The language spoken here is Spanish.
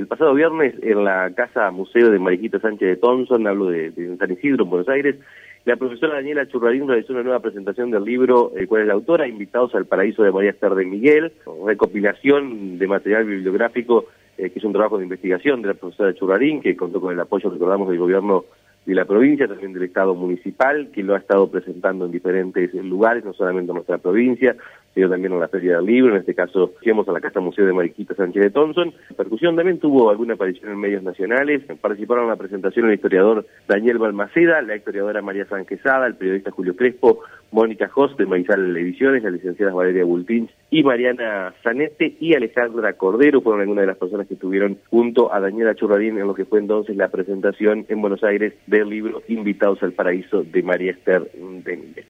el pasado viernes en la Casa Museo de Mariquita Sánchez de Thompson, hablo de San Isidro, en Buenos Aires, la profesora Daniela Churrarín realizó una nueva presentación del libro, el cual es la autora, Invitados al Paraíso de María Esther de Miguel, recopilación de material bibliográfico, que es un trabajo de investigación de la profesora Churrarín, que contó con el apoyo, recordamos, del gobierno de la provincia, también del Estado municipal, que lo ha estado presentando en diferentes lugares, no solamente en nuestra provincia, sino también en la Feria del Libro. En este caso, fuimos a la Casa Museo de Mariquita Sánchez de Thompson. La percusión también tuvo alguna aparición en medios nacionales. Participaron en la presentación el historiador Daniel Balmaceda, la historiadora María San Quesada, el periodista Julio Crespo, Mónica Jos de Maizal Ediciones, las licenciadas Valeria Bulpinch y Mariana Zanete y Alejandra Cordero fueron algunas de las personas que estuvieron junto a Daniela Churrarín en lo que fue entonces la presentación en Buenos Aires del libro Invitados al Paraíso de María Esther de Miguel.